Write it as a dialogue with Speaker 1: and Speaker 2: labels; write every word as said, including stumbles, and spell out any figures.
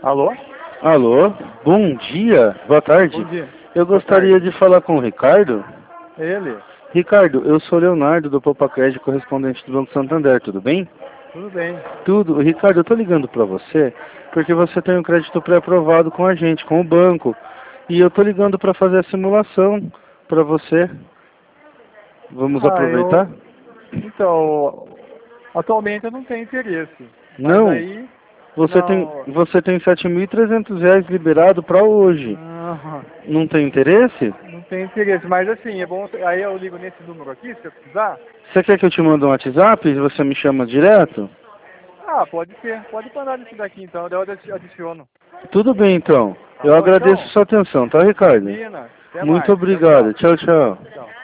Speaker 1: Alô?
Speaker 2: Alô, bom dia, boa tarde.
Speaker 1: Bom dia.
Speaker 2: Eu
Speaker 1: Boa
Speaker 2: gostaria
Speaker 1: tarde.
Speaker 2: de falar com o Ricardo.
Speaker 1: Ele?
Speaker 2: Ricardo, eu sou Leonardo do Popacred, correspondente do Banco Santander, tudo bem?
Speaker 1: Tudo bem.
Speaker 2: Tudo. Ricardo, eu tô ligando para você porque você tem um crédito pré-aprovado com a gente, com o banco. E eu tô ligando para fazer a simulação para você. Vamos
Speaker 1: Ah,
Speaker 2: aproveitar?
Speaker 1: eu... Então, atualmente eu não tenho interesse. Mas
Speaker 2: Não.
Speaker 1: aí...
Speaker 2: Você tem,
Speaker 1: Não...
Speaker 2: você tem sete mil e trezentos reais liberado para hoje.
Speaker 1: Não,
Speaker 2: Não tem interesse?
Speaker 1: não tenho interesse. Mas assim, é bom... Aí eu ligo nesse número aqui, se eu precisar.
Speaker 2: Você quer que eu te mande um WhatsApp e você me chama direto?
Speaker 1: Ah, pode ser. Pode mandar nesse daqui então, daí eu adiciono.
Speaker 2: Tudo bem, então.
Speaker 1: Tá
Speaker 2: Eu
Speaker 1: bom,
Speaker 2: agradeço
Speaker 1: então?
Speaker 2: sua atenção, tá, Ricardo?
Speaker 1: Imagina. Até
Speaker 2: Muito
Speaker 1: mais. Tchau,
Speaker 2: obrigado.
Speaker 1: tchau.
Speaker 2: Tchau, tchau.
Speaker 1: Tchau.